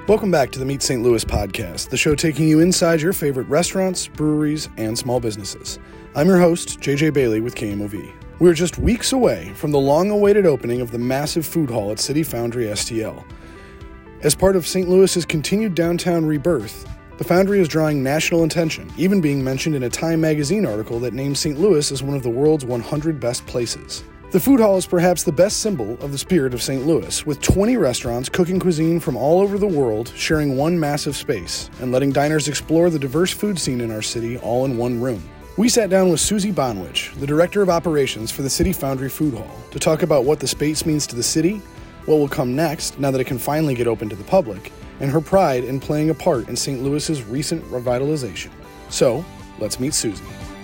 Welcome back to the Meet St. Louis podcast, the show taking you inside your favorite restaurants, breweries, and small businesses. I'm your host, JJ Bailey with KMOV. We're just weeks away from the long-awaited opening of the massive food hall at City Foundry STL. As part of St. Louis's continued downtown rebirth, the Foundry is drawing national attention, even being mentioned in a Time magazine article that names St. Louis as one of the world's 100 best places. The food hall is perhaps the best symbol of the spirit of St. Louis, with 20 restaurants cooking cuisine from all over the world sharing one massive space and letting diners explore the diverse food scene in our city all in one room. We sat down with Susie Bonwich, the Director of Operations for the City Foundry Food Hall, to talk about what the space means to the city, what will come next now that it can finally get open to the public, and her pride in playing a part in St. Louis's recent revitalization. So, let's meet Susie.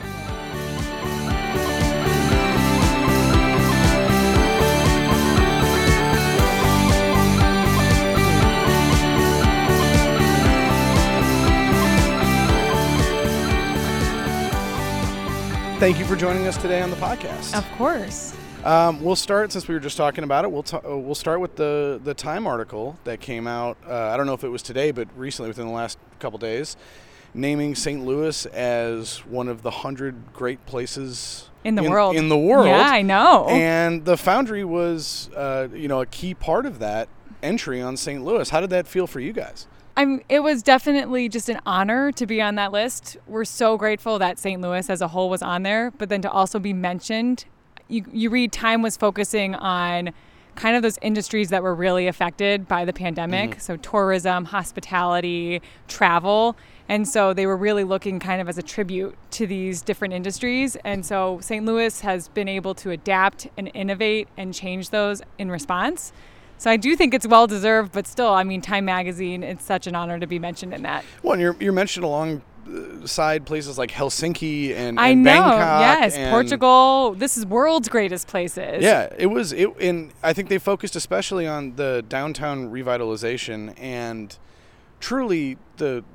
Thank you for joining us today on the podcast. Of course. We'll start, since we were just talking about it, we'll start with the Time article that came out, I don't know if it was today, but recently within the last couple days, naming St. Louis as one of the 100 great places in the world. Yeah, I know. And the Foundry was, a key part of that entry on St. Louis. How did that feel for you guys? It was definitely just an honor to be on that list. We're so grateful that St. Louis as a whole was on there, but then to also be mentioned. You read Time was focusing on kind of those industries that were really affected by the pandemic. Mm-hmm. So tourism, hospitality, travel. And so they were really looking kind of as a tribute to these different industries. And so St. Louis has been able to adapt and innovate and change those in response. So I do think it's well-deserved, but still, Time Magazine, it's such an honor to be mentioned in that. Well, and you're mentioned alongside places like Helsinki and I know, Bangkok. Yes, Portugal. This is world's greatest places. Yeah, and I think they focused especially on the downtown revitalization, and truly the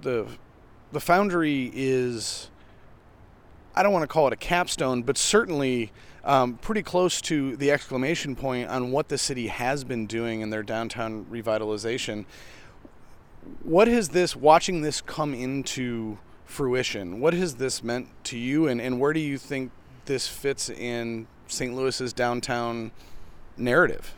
Foundry is, I don't want to call it a capstone, but certainly pretty close to the exclamation point on what the city has been doing in their downtown revitalization. What has watching this come into fruition, what has this meant to you, and where do you think this fits in St. Louis's downtown narrative?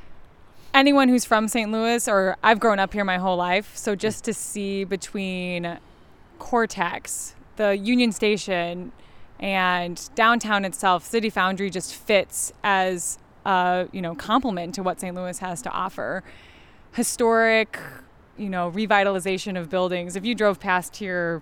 Anyone who's from St. Louis, or I've grown up here my whole life, so just to see between Cortex, the Union Station, and downtown itself, City Foundry just fits as a complement to what St. Louis has to offer. Historic, revitalization of buildings. If you drove past here,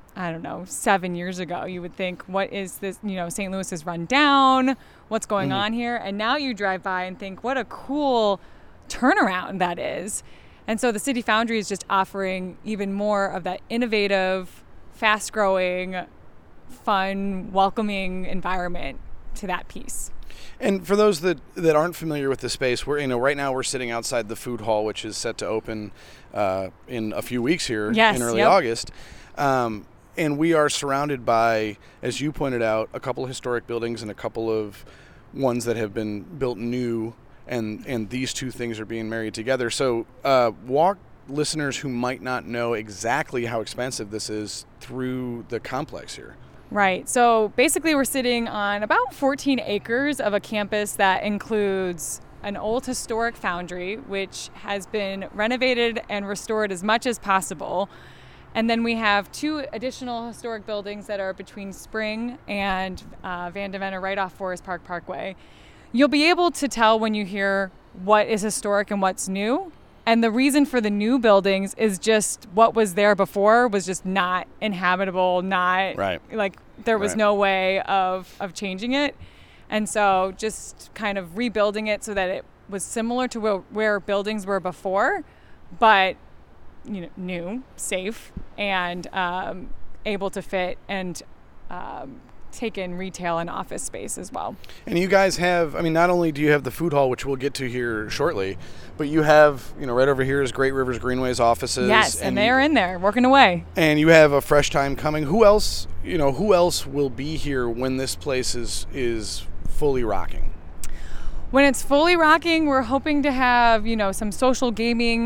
7 years ago, you would think, what is this? St. Louis is run down. What's going on here? And now you drive by and think, what a cool turnaround that is. And so the City Foundry is just offering even more of that innovative, fast-growing, fun, welcoming environment to that piece. And for those that aren't familiar with the space, we're right now we're sitting outside the food hall, which is set to open in a few weeks here in early August. And we are surrounded by, as you pointed out, a couple of historic buildings and a couple of ones that have been built new, and these two things are being married together. So walk listeners who might not know exactly how expansive this is through the complex here. Right. So basically we're sitting on about 14 acres of a campus that includes an old historic foundry, which has been renovated and restored as much as possible. And then we have two additional historic buildings that are between Spring and Van de Venne right off Forest Park Parkway. You'll be able to tell when you hear what is historic and what's new. And the reason for the new buildings is just what was there before was just not inhabitable, there was no way of changing it. And so just kind of rebuilding it so that it was similar to where buildings were before, but new, safe, and able to fit and take in retail and office space as well. And you guys have, not only do you have the food hall, which we'll get to here shortly, but you have, right over here is Great Rivers Greenway's offices. Yes, and they're in there working away. And you have a Fresh Time coming. Who else will be here when this place is fully rocking? When it's fully rocking, we're hoping to have, some social gaming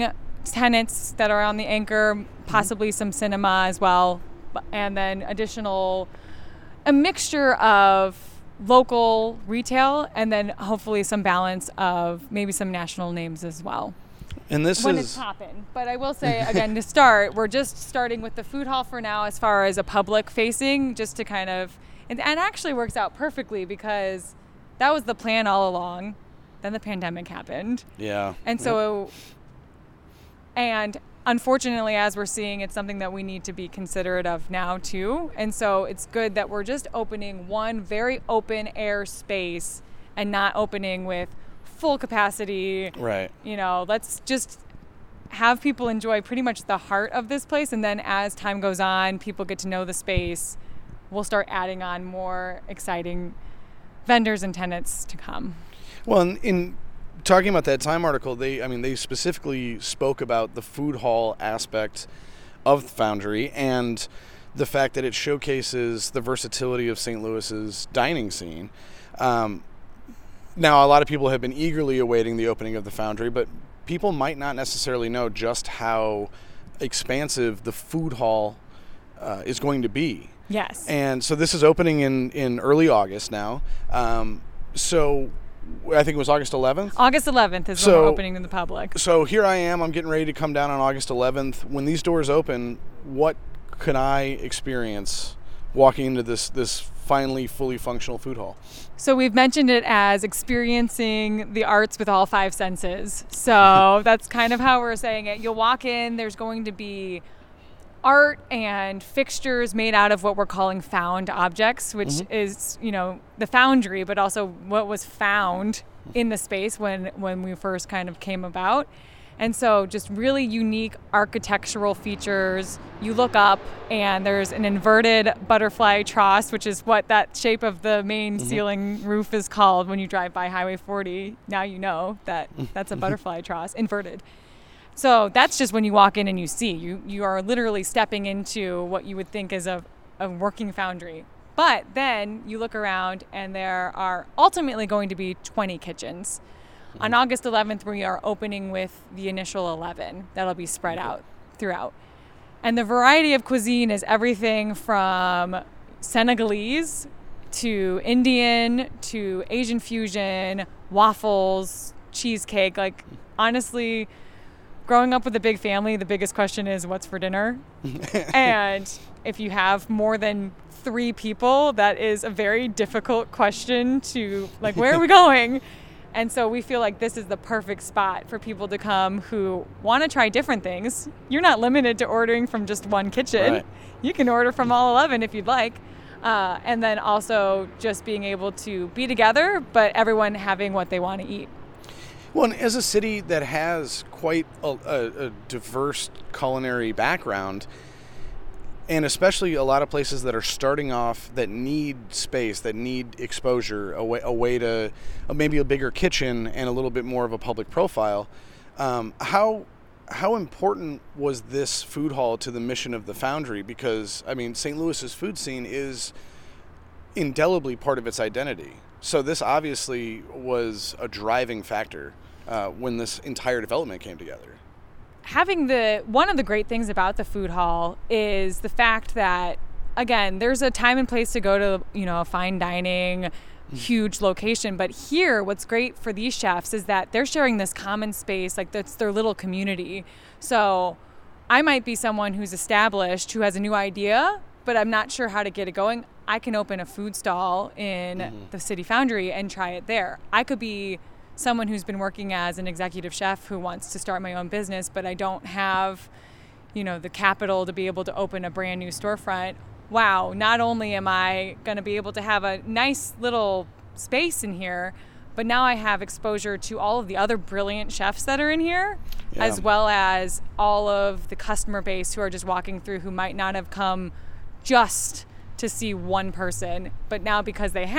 tenants that are on the anchor, possibly some cinema as well, and then a mixture of local retail and then hopefully some balance of maybe some national names as well. And this when it's popping. But I will say, again, to start, we're just starting with the food hall for now as far as a public facing, just to kind of, and actually works out perfectly because that was the plan all along. Then the pandemic happened. Yeah. And so, and unfortunately, as we're seeing, it's something that we need to be considerate of now too. And so it's good that we're just opening one very open air space and not opening with full capacity. Right. Let's just have people enjoy pretty much the heart of this place. And then as time goes on, people get to know the space. We'll start adding on more exciting vendors and tenants to come. Well, in talking about that Time article, they specifically spoke about the food hall aspect of the Foundry and the fact that it showcases the versatility of St. Louis's dining scene. Now, a lot of people have been eagerly awaiting the opening of the Foundry, but people might not necessarily know just how expansive the food hall is going to be. Yes. And so this is opening in early August now. So I think it was August 11th? August 11th is when we're opening to the public. So here I am. I'm getting ready to come down on August 11th. When these doors open, what can I experience walking into this finally fully functional food hall? So we've mentioned it as experiencing the arts with all five senses. So that's kind of how we're saying it. You'll walk in, there's going to be art and fixtures made out of what we're calling found objects, which is, the Foundry, but also what was found in the space when we first kind of came about. And so just really unique architectural features. You look up and there's an inverted butterfly truss, which is what that shape of the main ceiling roof is called when you drive by Highway 40. Now you know that that's a butterfly truss, inverted. So that's just when you walk in and you see. You are literally stepping into what you would think is a working foundry. But then you look around and there are ultimately going to be 20 kitchens. On August 11th, we are opening with the initial 11. That'll be spread out throughout. And the variety of cuisine is everything from Senegalese to Indian to Asian fusion, waffles, cheesecake. Like, honestly, growing up with a big family, the biggest question is what's for dinner? And if you have more than 3 people, that is a very difficult question to, like, where are we going? And so we feel like this is the perfect spot for people to come who want to try different things. You're not limited to ordering from just one kitchen. Right. You can order from all 11 if you'd like. And then also just being able to be together, but everyone having what they want to eat. Well, and as a city that has quite a diverse culinary background, and especially a lot of places that are starting off that need space, that need exposure, a way to maybe a bigger kitchen and a little bit more of a public profile, how important was this food hall to the mission of the Foundry? Because, St. Louis's food scene is indelibly part of its identity. So this obviously was a driving factor when this entire development came together. Having one of the great things about the food hall is the fact that, again, there's a time and place to go to, a fine dining, huge location. But here, what's great for these chefs is that they're sharing this common space, like that's their little community. So I might be someone who's established, who has a new idea, but I'm not sure how to get it going. I can open a food stall in the City Foundry and try it there. I could be someone who's been working as an executive chef who wants to start my own business, but I don't have, the capital to be able to open a brand new storefront. Wow, not only am I going to be able to have a nice little space in here, but now I have exposure to all of the other brilliant chefs that are in here, as well as all of the customer base who are just walking through who might not have come just to see one person, but now because they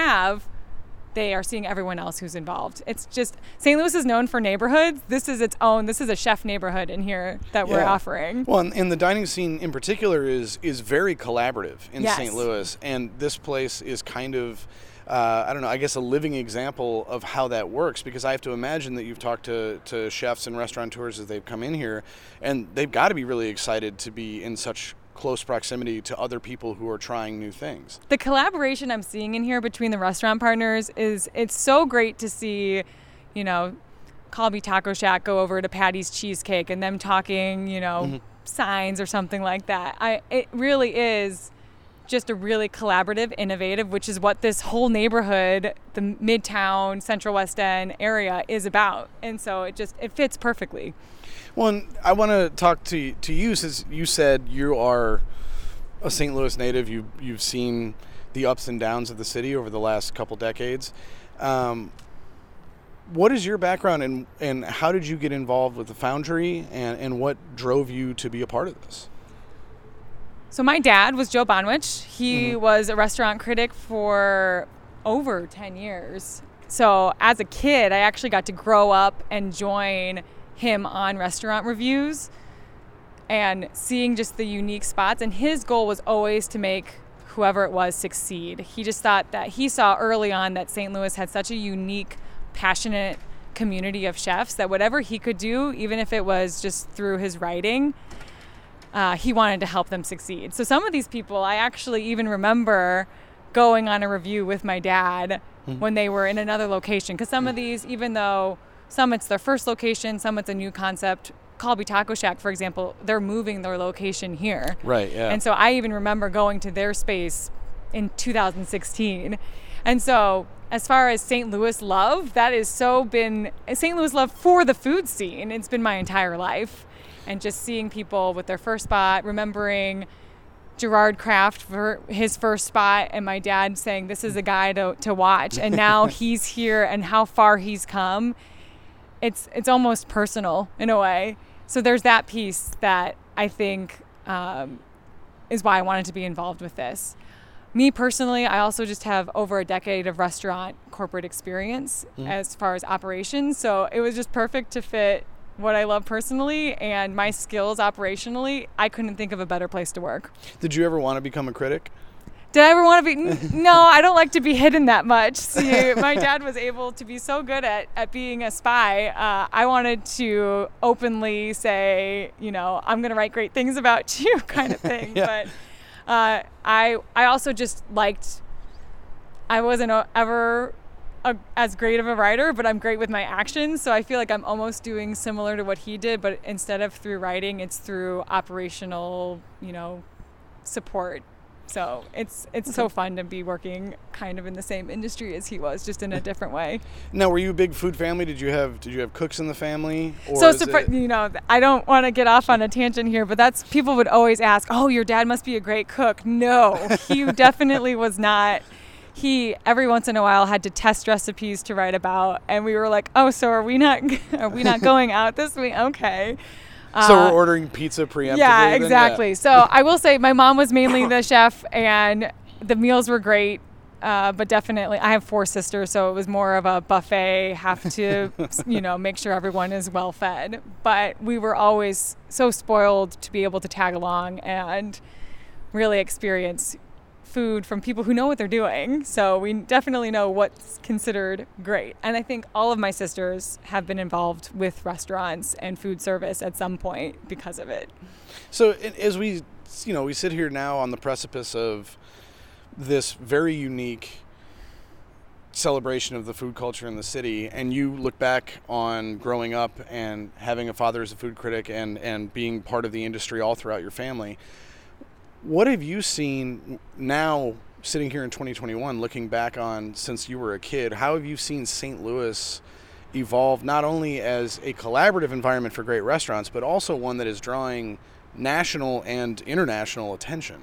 are seeing everyone else who's involved. It's just, St. Louis is known for neighborhoods. This is a chef neighborhood in here that we're offering. Well, and the dining scene in particular is very collaborative in St. Louis. And this place is kind of, I don't know, I guess a living example of how that works, because I have to imagine that you've talked to chefs and restaurateurs as they've come in here, and they've got to be really excited to be in such close proximity to other people who are trying new things. The collaboration I'm seeing in here between the restaurant partners it's so great to see, you know, Colby Taco Shack go over to Patty's Cheesecake and them talking, you know, signs or something like that. It really is just a really collaborative, innovative, which is what this whole neighborhood, the Midtown, Central West End area is about. And so it fits perfectly. Well, and I want to talk to you, since you said you are a St. Louis native. You've seen the ups and downs of the city over the last couple decades. What is your background, and how did you get involved with the Foundry, and what drove you to be a part of this? So my dad was Joe Bonwich. He was a restaurant critic for over 10 years. So as a kid, I actually got to grow up and join him on restaurant reviews and seeing just the unique spots. And his goal was always to make whoever it was succeed. He just thought that he saw early on that St. Louis had such a unique, passionate community of chefs that whatever he could do, even if it was just through his writing, he wanted to help them succeed. So some of these people, I actually even remember going on a review with my dad when they were in another location. Because some of these, even though some it's their first location, some it's a new concept. Colby Taco Shack, for example, they're moving their location here. Right, yeah. And so I even remember going to their space in 2016. And so as far as St. Louis love, that has so been St. Louis love for the food scene. It's been my entire life. And just seeing people with their first spot, remembering Gerard Kraft for his first spot, and my dad saying, this is a guy to watch. And now he's here, and how far he's come. It's almost personal in a way. So there's that piece that I think is why I wanted to be involved with this. Me personally, I also just have over a decade of restaurant corporate experience as far as operations. So it was just perfect to fit what I love personally and my skills operationally. I couldn't think of a better place to work. Did you ever want to become a critic? Did I ever want to be? No, I don't like to be hidden that much. See, my dad was able to be so good at being a spy. I wanted to openly say, you know, I'm going to write great things about you kind of thing. Yeah. But I also just liked, I wasn't ever as great of a writer, but I'm great with my actions. So I feel like I'm almost doing similar to what he did, but instead of through writing, it's through operational, you know, support. So it's so fun to be working kind of in the same industry as he was, just in a different way. Now, were you a big food family? Did you have cooks in the family? Or so you know, I don't want to get off on a tangent here, but people would always ask, "Oh, your dad must be a great cook." No, he definitely was not. He every once in a while had to test recipes to write about, and we were like, "Oh, so are we not going out this week?" Okay. So we're ordering pizza preemptively? Yeah, exactly. Yeah. So I will say my mom was mainly the chef, and the meals were great, but definitely I have 4 sisters, so it was more of a buffet, have to, you know, make sure everyone is well fed. But we were always so spoiled to be able to tag along and really experience food from people who know what they're doing. So we definitely know what's considered great. And I think all of my sisters have been involved with restaurants and food service at some point because of it. So as we sit here now on the precipice of this very unique celebration of the food culture in the city, and you look back on growing up and having a father as a food critic and being part of the industry all throughout your family, what have you seen now, sitting here in 2021, looking back on since you were a kid? How have you seen St. Louis evolve, not only as a collaborative environment for great restaurants, but also one that is drawing national and international attention?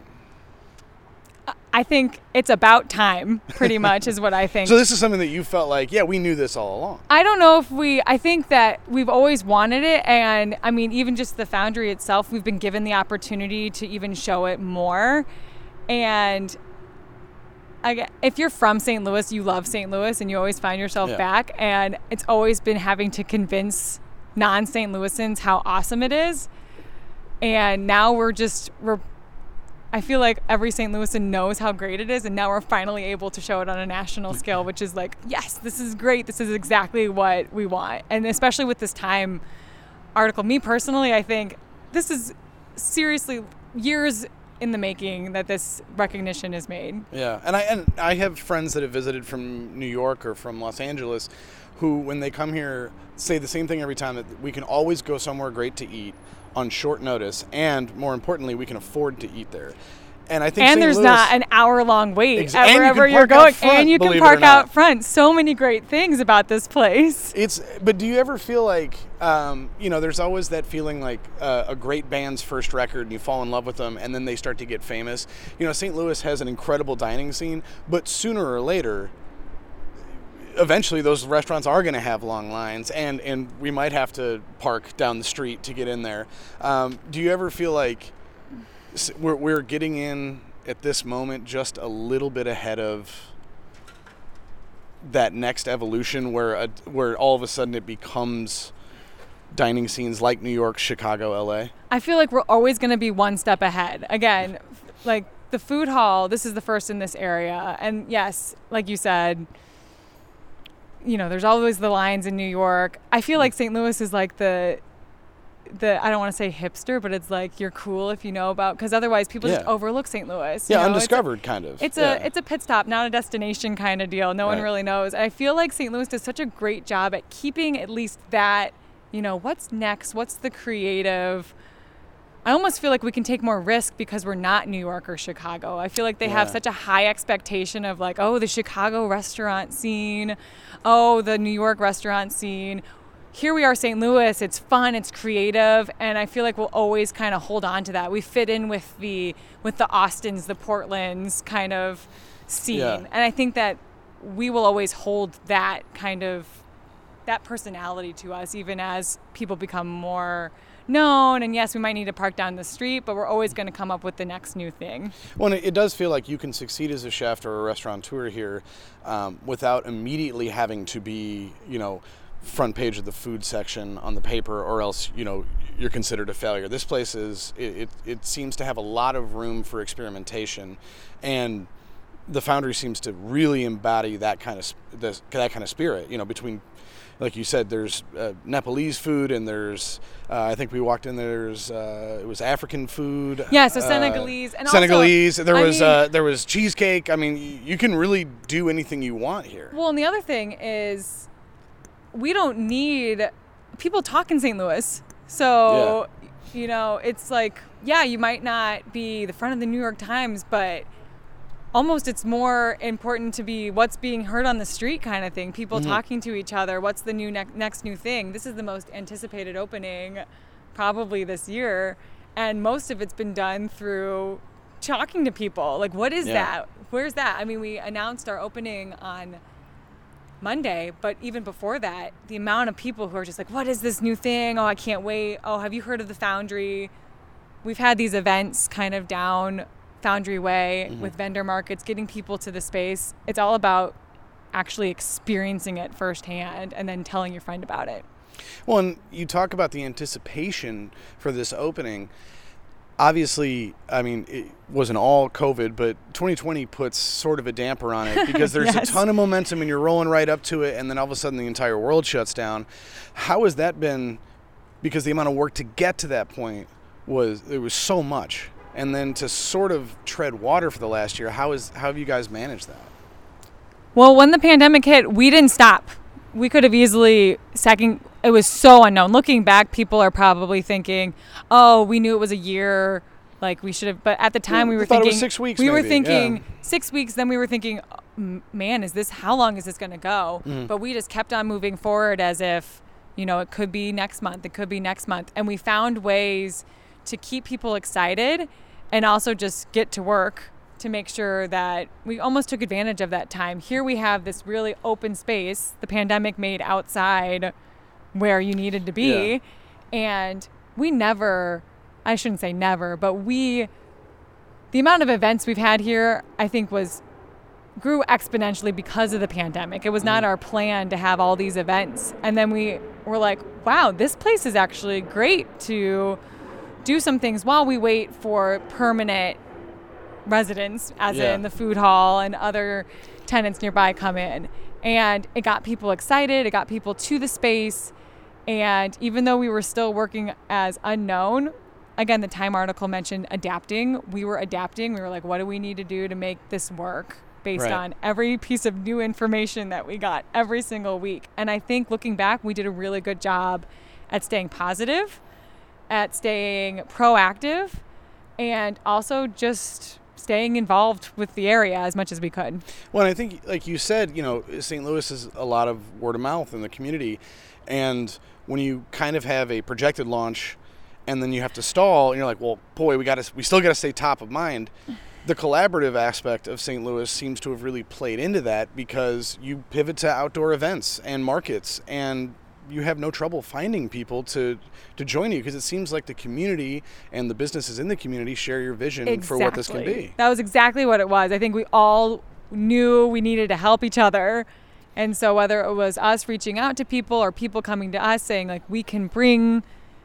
I think it's about time, pretty much, is what I think. So this is something that you felt like, yeah, we knew this all along. I don't know if I think that we've always wanted it. And I mean, even just the Foundry itself, we've been given the opportunity to even show it more. And if you're from St. Louis, you love St. Louis and you always find yourself back. And it's always been having to convince non-St. Louisans how awesome it is. And now we're I feel like every St. Louisan knows how great it is, and now we're finally able to show it on a national scale, which is like, yes, this is great. This is exactly what we want. And especially with this Time article, me personally, I think this is seriously years in the making that this recognition is made. Yeah, and I have friends that have visited from New York or from Los Angeles who, when they come here, say the same thing every time, that we can always go somewhere great to eat on short notice, and more importantly, we can afford to eat there. And I think there's not an hour-long wait at and wherever you're going, and you can park out front. So many great things about this place. But do you ever feel like, there's always that feeling like a great band's first record, and you fall in love with them, and then they start to get famous. St. Louis has an incredible dining scene, but sooner or later, eventually those restaurants are going to have long lines, and we might have to park down the street to get in there. Do you ever feel like we're getting in at this moment just a little bit ahead of that next evolution where all of a sudden it becomes dining scenes like New York, Chicago, LA? I feel like we're always going to be one step ahead. Again, like the food hall, this is the first in this area. And yes, like you said, there's always the lines in New York. I feel like St. Louis is like the I don't want to say hipster, but it's like you're cool if you know about, because otherwise people just overlook St. Louis. Yeah, undiscovered kind of. It's a pit stop, not a destination kind of deal. No one really knows. And I feel like St. Louis does such a great job at keeping at least that, what's next? What's the creative? I almost feel like we can take more risk because we're not New York or Chicago. I feel like they have such a high expectation of like, oh, the Chicago restaurant scene, oh, the New York restaurant scene. Here we are, St. Louis. It's fun, it's creative, and I feel like we'll always kind of hold on to that. We fit in with the Austins, the Portlands kind of scene, and I think that we will always hold that kind of that personality to us, even as people become more known. And yes, we might need to park down the street, but we're always going to come up with the next new thing. Well, it does feel like you can succeed as a chef or a restaurateur here without immediately having to be, front page of the food section on the paper, or else you're considered a failure. This place it seems to have a lot of room for experimentation, and the Foundry seems to really embody that kind of spirit. Between, like you said, there's Nepalese food, and there's I think we walked in there's it was African food. Yeah, so Senegalese and Senegalese. Also, there was cheesecake. I mean, you can really do anything you want here. Well, and the other thing is, we don't need people talk in St. Louis. So, it's like, you might not be the front of the New York Times, but almost it's more important to be what's being heard on the street kind of thing. People talking to each other. What's the new next new thing? This is the most anticipated opening probably this year. And most of it's been done through talking to people. Like, what is that? Where's that? I mean, we announced our opening on Monday, but even before that, the amount of people who are just like, what is this new thing? Oh, I can't wait. Oh, have you heard of the Foundry? We've had these events kind of down Foundry Way with vendor markets, getting people to the space. It's all about actually experiencing it firsthand and then telling your friend about it. Well, and you talk about the anticipation for this opening. Obviously, I mean, it wasn't all COVID, but 2020 puts sort of a damper on it because there's a ton of momentum and you're rolling right up to it, and then all of a sudden the entire world shuts down. How has that been? Because the amount of work to get to that point was so much, and then to sort of tread water for the last year. How have you guys managed that? Well, when the pandemic hit, we didn't stop. We could have easily it was so unknown. Looking back, people are probably thinking, oh, we knew it was a year, like we should have, but at the time we were thinking, it was 6 weeks. We were thinking 6 weeks, then we were thinking, man, how long is this going to go? But we just kept on moving forward as if, it could be next month, and we found ways to keep people excited and also just get to work to make sure that we almost took advantage of that time. Here we have this really open space the pandemic made outside where you needed to be. And we never, I shouldn't say never, but the amount of events we've had here, I think grew exponentially because of the pandemic. It was not our plan to have all these events. And then we were like, wow, this place is actually great to do some things while we wait for permanent residents, as in the food hall and other tenants nearby come in. And it got people excited. It got people to the space. And even though we were still working as unknown, again, the Time article mentioned adapting. We were adapting. We were like, what do we need to do to make this work based on every piece of new information that we got every single week? And I think looking back, we did a really good job at staying positive, at staying proactive, and also just staying involved with the area as much as we could. Well, I think, like you said, St. Louis is a lot of word of mouth in the community. And when you kind of have a projected launch and then you have to stall, and you're like, well, boy, we still got to stay top of mind. The collaborative aspect of St. Louis seems to have really played into that, because you pivot to outdoor events and markets, and you have no trouble finding people to join you, because it seems like the community and the businesses in the community share your vision for what this can be. That was exactly what it was. I think we all knew we needed to help each other. And so whether it was us reaching out to people or people coming to us saying, like, we can bring,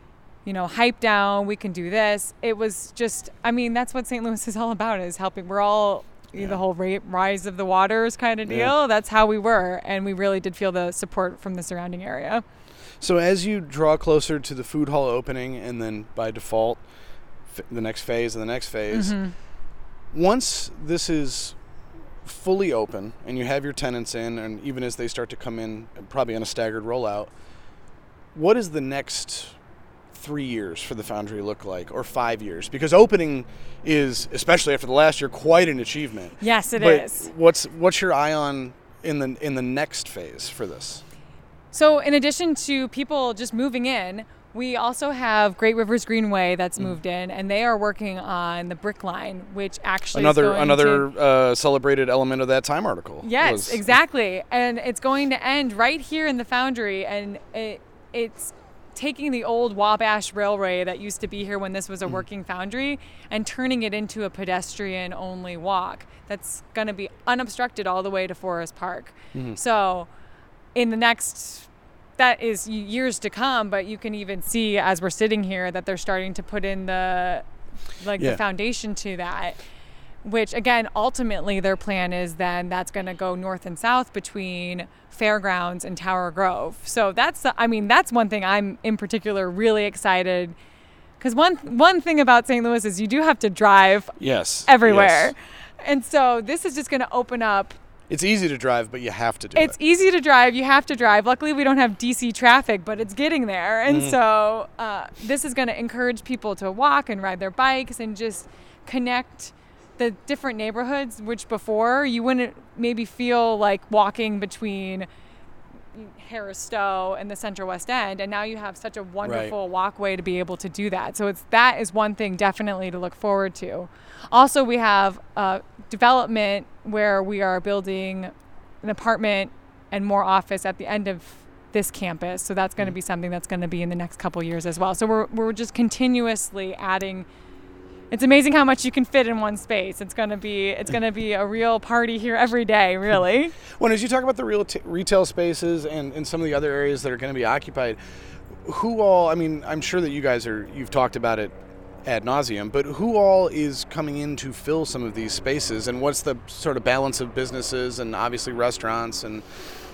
hype down, we can do this. It was just, that's what St. Louis is all about, is helping. We're all the whole rise of the waters kind of deal. Yeah. That's how we were. And we really did feel the support from the surrounding area. So as you draw closer to the food hall opening, and then by default, the next phase and the next phase, once this is fully open and you have your tenants in, and even as they start to come in, probably on a staggered rollout, what does the next 3 years for the Foundry look like, or 5 years? Because opening is, especially after the last year, quite an achievement. Yes, it is. What's your eye on in the next phase for this? So in addition to people just moving in, we also have Great Rivers Greenway that's moved in, and they are working on the Brick Line, which actually another celebrated element of that Time article. Yes, exactly. And it's going to end right here in the Foundry, and it's taking the old Wabash Railway that used to be here when this was a working foundry and turning it into a pedestrian-only walk that's going to be unobstructed all the way to Forest Park. So in the next, that is years to come, but you can even see as we're sitting here that they're starting to put in the foundation to that, which again, ultimately their plan is then that's going to go north and south between Fairgrounds and Tower Grove. So that's one thing I'm in particular really excited, because one thing about St. Louis is you do have to drive everywhere. Yes. And so this is just going to open up. It's easy to drive, but you have to do it. It's easy to drive. You have to drive. Luckily, we don't have DC traffic, but it's getting there. And so this is going to encourage people to walk and ride their bikes and just connect the different neighborhoods, which before you wouldn't maybe feel like walking between Harris Stowe and the Central West End. And now you have such a wonderful walkway to be able to do that. So that is one thing definitely to look forward to. Also, we have development where we are building an apartment and more office at the end of this campus. So that's going to be something that's going to be in the next couple years as well. So we're just continuously adding. It's amazing how much you can fit in one space. It's going to be a real party here every day, really. Well, as you talk about the retail spaces and some of the other areas that are going to be occupied, who all, I'm sure that you've talked about it ad nauseum, but who all is coming in to fill some of these spaces, and what's the sort of balance of businesses and obviously restaurants and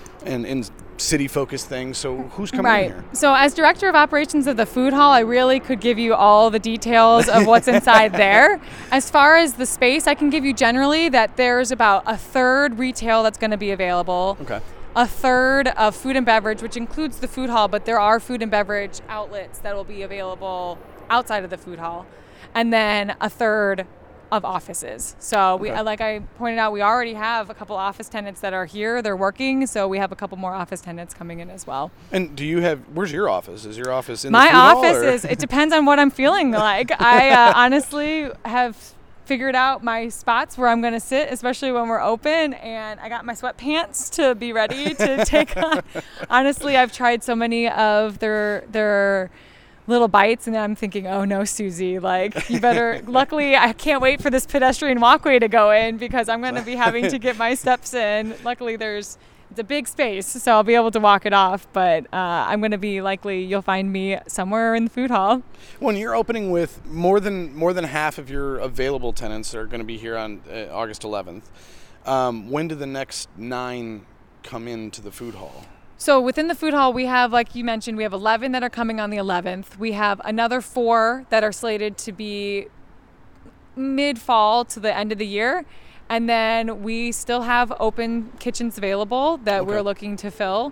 city-focused things? So who's coming in here? So as director of operations of the food hall, I really could give you all the details of what's inside there. As far as the space, I can give you generally that there's about a third retail that's going to be available. Okay. A third of food and beverage, which includes the food hall, but there are food and beverage outlets that will be available outside of the food hall. And then a third of offices. So like I pointed out, we already have a couple office tenants that are here. They're working. So we have a couple more office tenants coming in as well. And where's your office? Is your office in the food hall? My office it depends on what I'm feeling like. I honestly have figured out my spots where I'm going to sit, especially when we're open. And I got my sweatpants to be ready to take on. Honestly, I've tried so many of their little bites, and then I'm thinking, oh no, Susie, like you better. Luckily, I can't wait for this pedestrian walkway to go in, because I'm going to be having to get my steps in. Luckily, there's it's a big space, so I'll be able to walk it off. But I'm going to be you'll find me somewhere in the food hall. When you're opening with more than half of your available tenants are going to be here on August 11th, when do the next 9 come into the food hall? So within the food hall, we have, like you mentioned, we have 11 that are coming on the 11th. We have another 4 that are slated to be mid-fall to the end of the year. And then we still have open kitchens available that we're looking to fill.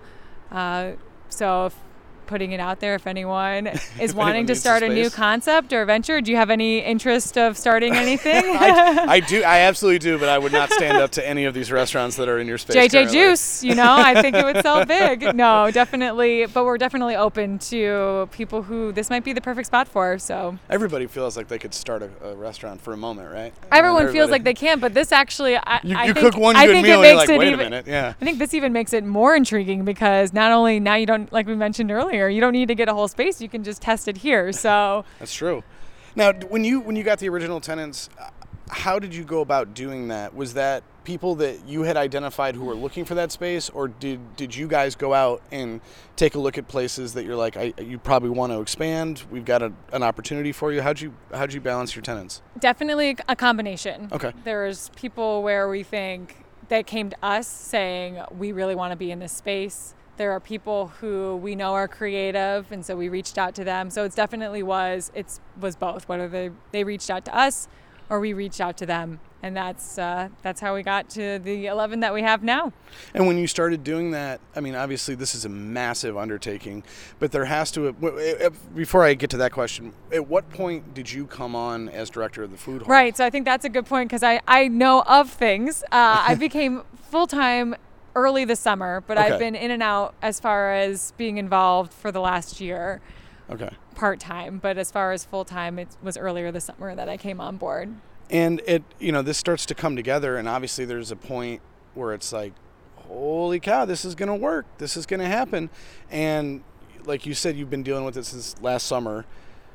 So putting it out there, if anyone is wanting to start a new concept or venture, do you have any interest of starting anything? I do. I absolutely do, but I would not stand up to any of these restaurants that are in your space. JJ currently. Juice, I think it would sell big. No, definitely. But we're definitely open to people who this might be the perfect spot for. So everybody feels like they could start a restaurant for a moment, right? Everyone feels like they can, but this actually, I think, cook one I good think meal it and makes you're like, it wait even, a minute, yeah. I think this even makes it more intriguing because not only now you don't, like we mentioned earlier, you don't need to get a whole space. You can just test it here. So that's true. Now, when you got the original tenants, how did you go about doing that? Was that people that you had identified who were looking for that space, or did you guys go out and take a look at places that you're like, you probably want to expand? We've got an opportunity for you. How'd you balance your tenants? Definitely a combination. Okay. There's people where we think that came to us saying we really want to be in this space. There are people who we know are creative, and so we reached out to them. So it definitely was both, whether they reached out to us or we reached out to them. And that's how we got to the 11 that we have now. And when you started doing that, I mean, obviously this is a massive undertaking, but there has to, before I get to that question, at what point did you come on as director of the food hall? Right, so I think that's a good point because I know of things. I became full-time early this summer, but I've been in and out as far as being involved for the last year. Okay. Part-time, but as far as full-time, it was earlier this summer that I came on board. And this starts to come together, and obviously there's a point where it's like, holy cow, this is going to work. This is going to happen. And like you said, you've been dealing with it since last summer.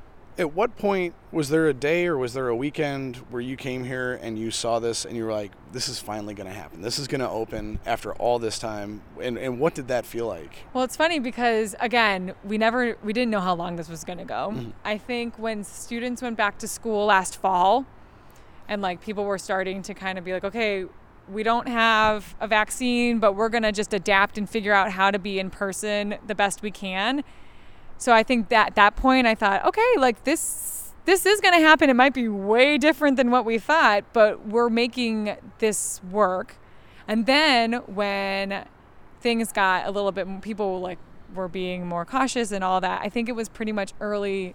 At what point, was there a day or was there a weekend where you came here and you saw this and you were like, this is finally going to happen. This is going to open after all this time. And what did that feel like? Well, it's funny because, again, we didn't know how long this was going to go. Mm-hmm. I think when students went back to school last fall and people were starting to kind of be like, okay, we don't have a vaccine, but we're going to just adapt and figure out how to be in person the best we can. So I think that at that point I thought, okay, this is going to happen. It might be way different than what we thought, but we're making this work. And then when things got a little bit, people were being more cautious and all that, I think it was pretty much early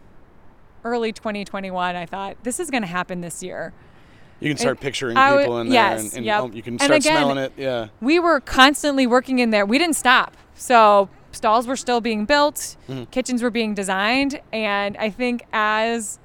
2021. I thought this is going to happen this year. You can start picturing people in there, yes, and yep. You can start smelling it. Yeah. We were constantly working in there. We didn't stop. So stalls were still being built, kitchens were being designed, and I think as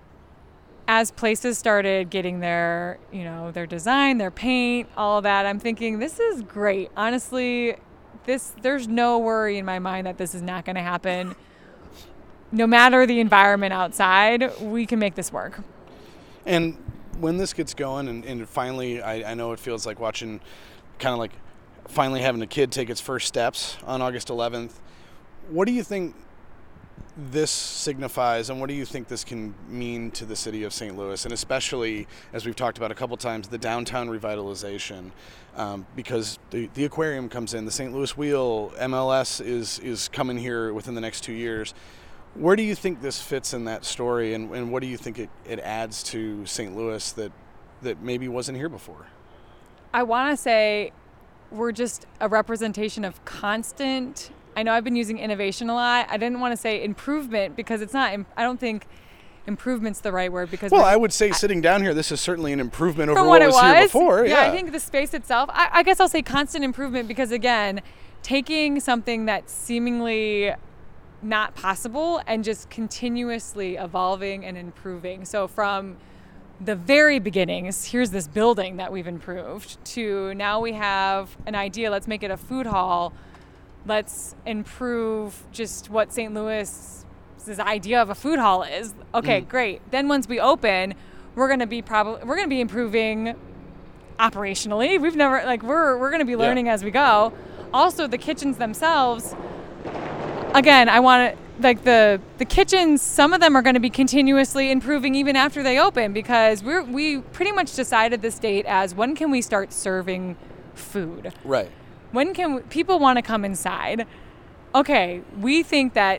places started getting their design, their paint, all of that, I'm thinking this is great. Honestly, there's no worry in my mind that this is not going to happen. No matter the environment outside, we can make this work. And when this gets going and finally, I know it feels like watching kind of like finally having a kid take its first steps on August 11th. What do you think this signifies, and what do you think this can mean to the city of St. Louis, and especially, as we've talked about a couple times, the downtown revitalization, because the aquarium comes in, the St. Louis Wheel, MLS is coming here within the next 2 years. Where do you think this fits in that story, and what do you think it adds to St. Louis that maybe wasn't here before? I want to say we're just a representation of constant. I know I've been using innovation a lot. I didn't want to say improvement because it's not. I don't think improvement's the right word because. Well, I would say sitting down here, this is certainly an improvement over what was here before. Yeah, I think the space itself. I guess I'll say constant improvement because again, taking something that's seemingly not possible and just continuously evolving and improving. So from the very beginnings, here's this building that we've improved, to now we have an idea, let's make it a food hall. Let's improve just what St. Louis's idea of a food hall is. Okay, great. Then once we open, we're going to be improving operationally. We've never we're going to be learning as we go. also the kitchens themselves, again, I want to, like the kitchens, some of them are going to be continuously improving even after they open, because we pretty much decided this date as when can we start serving food? Right. When can people want to come inside? Okay, we think that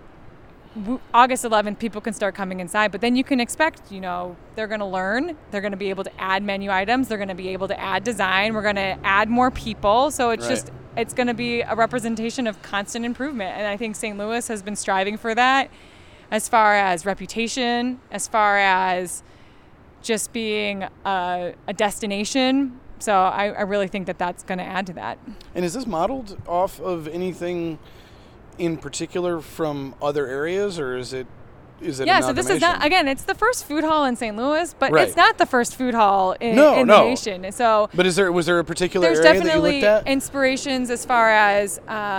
August 11th, people can start coming inside, but then you can expect, they're going to learn, they're going to be able to add menu items, they're going to be able to add design, we're going to add more people. So it's it's going to be a representation of constant improvement. And I think St. Louis has been striving for that as far as reputation, as far as just being a destination. So I really think that that's going to add to that. And is this modeled off of anything in particular from other areas, or is it so this is not, again, it's the first food hall in St. Louis, but right. It's not the first food hall in the nation. So, but was there a particular area that you looked at? There's definitely inspirations as far as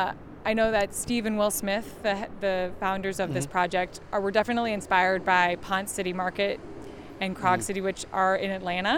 I know that Steve and Will Smith, the founders of this project, were definitely inspired by Ponce City Market and Krog City, which are in Atlanta.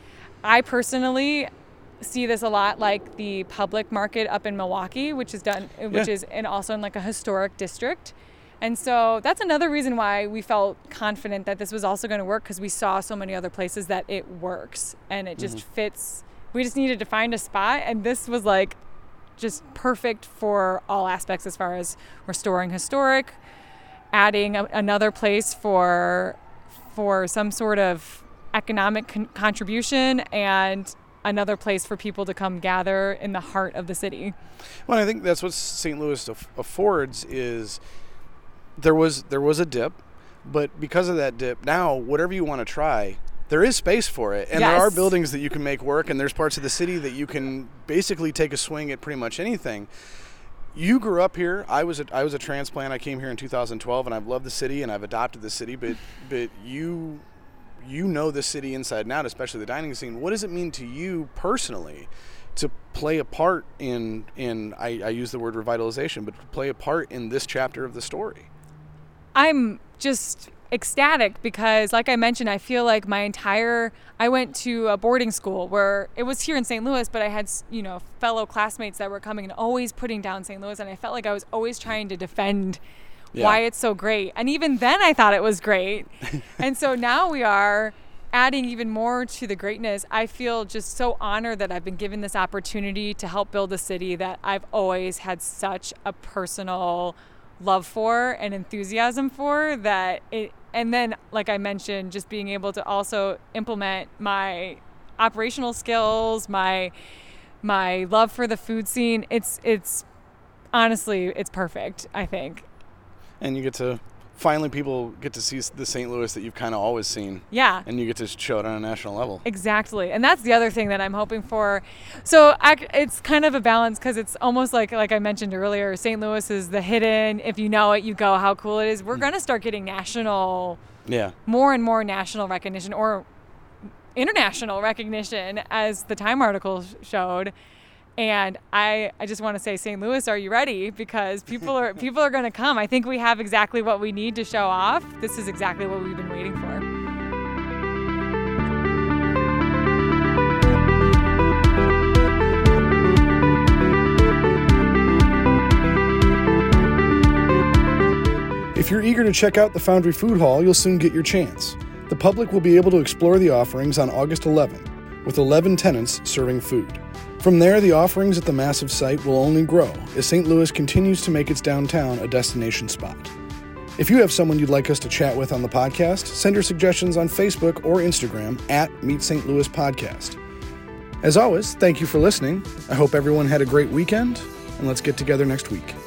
I personally see this a lot like the public market up in Milwaukee, which is also in like a historic district. And so that's another reason why we felt confident that this was also going to work, because we saw so many other places that it works and it just fits. We just needed to find a spot, and this was like just perfect for all aspects as far as restoring historic, adding another place for some sort of economic contribution, and another place for people to come gather in the heart of the city. Well, I think that's what St. Louis affords is there was a dip, but because of that dip, now whatever you want to try, there is space for it. And there are buildings that you can make work, and there's parts of the city that you can basically take a swing at pretty much anything. You grew up here. I was a transplant. I came here in 2012, and I've loved the city, and I've adopted the city, but you know the city inside and out, especially the dining scene. What does it mean to you personally to play a part in I use the word revitalization, but to play a part in this chapter of the story? I'm just ecstatic because, like I mentioned, I feel like I went to a boarding school where it was here in St. Louis, but I had, fellow classmates that were coming and always putting down St. Louis, and I felt like I was always trying to defend why it's so great. And even then I thought it was great. And so now we are adding even more to the greatness. I feel just so honored that I've been given this opportunity to help build a city that I've always had such a personal love for and enthusiasm for, and then, like I mentioned, just being able to also implement my operational skills, my love for the food scene. It's honestly, it's perfect, I think. And you get to people get to see the St. Louis that you've kind of always seen. Yeah. And you get to show it on a national level. Exactly. And that's the other thing that I'm hoping for. So it's kind of a balance, because it's almost like I mentioned earlier, St. Louis is the hidden, if you know it, you go, how cool it is. We're going to start getting more and more national recognition, or international recognition, as the Time article showed. And I just want to say, St. Louis, are you ready? Because people are going to come. I think we have exactly what we need to show off. This is exactly what we've been waiting for. If you're eager to check out the Foundry Food Hall, you'll soon get your chance. The public will be able to explore the offerings on August 11th, with 11 tenants serving food. From there, the offerings at the massive site will only grow as St. Louis continues to make its downtown a destination spot. If you have someone you'd like us to chat with on the podcast, send your suggestions on Facebook or Instagram at Meet St. Louis Podcast. As always, thank you for listening. I hope everyone had a great weekend, and let's get together next week.